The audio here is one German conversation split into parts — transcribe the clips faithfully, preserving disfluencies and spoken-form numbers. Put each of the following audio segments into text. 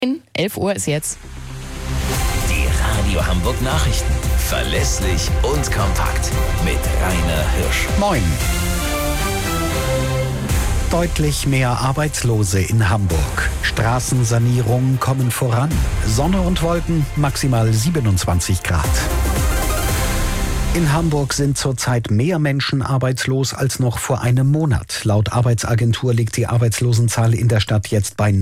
elf Uhr ist jetzt. Die Radio Hamburg Nachrichten. Verlässlich und kompakt. Mit Rainer Hirsch. Moin. Deutlich mehr Arbeitslose in Hamburg. Straßensanierungen kommen voran. Sonne und Wolken, maximal siebenundzwanzig Grad. In Hamburg sind zurzeit mehr Menschen arbeitslos als noch vor einem Monat. Laut Arbeitsagentur liegt die Arbeitslosenzahl in der Stadt jetzt bei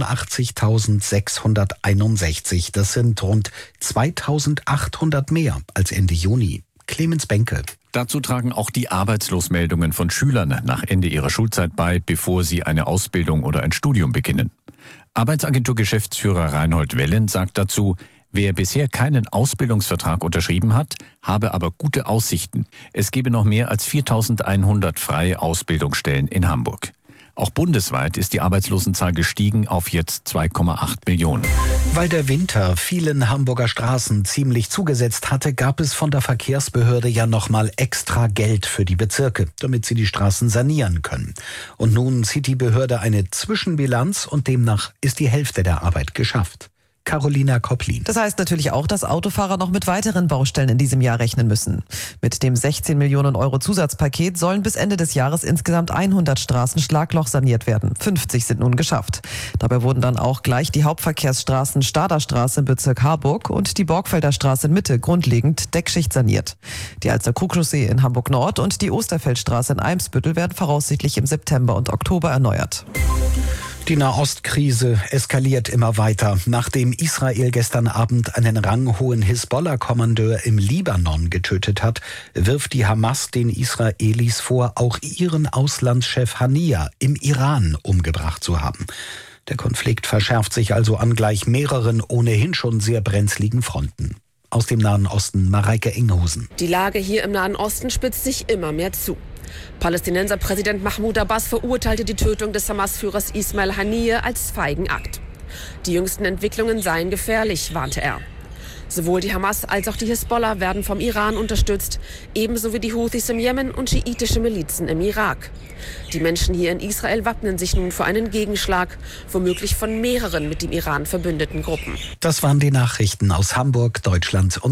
neunundachtzigtausendsechshunderteinundsechzig. Das sind rund zweitausendachthundert mehr als Ende Juni. Clemens Benke. Dazu tragen auch die Arbeitslosmeldungen von Schülern nach Ende ihrer Schulzeit bei, bevor sie eine Ausbildung oder ein Studium beginnen. Arbeitsagentur-Geschäftsführer Reinhold Wellen sagt dazu, wer bisher keinen Ausbildungsvertrag unterschrieben hat, habe aber gute Aussichten. Es gebe noch mehr als viertausendeinhundert freie Ausbildungsstellen in Hamburg. Auch bundesweit ist die Arbeitslosenzahl gestiegen auf jetzt zwei Komma acht Millionen. Weil der Winter vielen Hamburger Straßen ziemlich zugesetzt hatte, gab es von der Verkehrsbehörde ja nochmal extra Geld für die Bezirke, damit sie die Straßen sanieren können. Und nun zieht die Behörde eine Zwischenbilanz und demnach ist die Hälfte der Arbeit geschafft. Carolina Kopplin. Das heißt natürlich auch, dass Autofahrer noch mit weiteren Baustellen in diesem Jahr rechnen müssen. Mit dem sechzehn Millionen Euro Zusatzpaket sollen bis Ende des Jahres insgesamt hundert Straßen schlaglochsaniert werden. fünfzig sind nun geschafft. Dabei wurden dann auch gleich die Hauptverkehrsstraßen Staderstraße im Bezirk Harburg und die Borgfelder Straße in Mitte grundlegend Deckschicht saniert. Die Alster-Krug-Chaussee in Hamburg-Nord und die Osterfeldstraße in Eimsbüttel werden voraussichtlich im September und Oktober erneuert. Die Nahostkrise eskaliert immer weiter. Nachdem Israel gestern Abend einen ranghohen Hisbollah-Kommandeur im Libanon getötet hat, wirft die Hamas den Israelis vor, auch ihren Auslandschef Haniya im Iran umgebracht zu haben. Der Konflikt verschärft sich also an gleich mehreren ohnehin schon sehr brenzligen Fronten. Aus dem Nahen Osten Mareike Inghusen. Die Lage hier im Nahen Osten spitzt sich immer mehr zu. Palästinenserpräsident Mahmoud Abbas verurteilte die Tötung des Hamas-Führers Ismail Haniyeh als feigen Akt. Die jüngsten Entwicklungen seien gefährlich, warnte er. Sowohl die Hamas als auch die Hisbollah werden vom Iran unterstützt, ebenso wie die Houthis im Jemen und schiitische Milizen im Irak. Die Menschen hier in Israel wappnen sich nun vor einen Gegenschlag, womöglich von mehreren mit dem Iran verbündeten Gruppen. Das waren die Nachrichten aus Hamburg, Deutschland und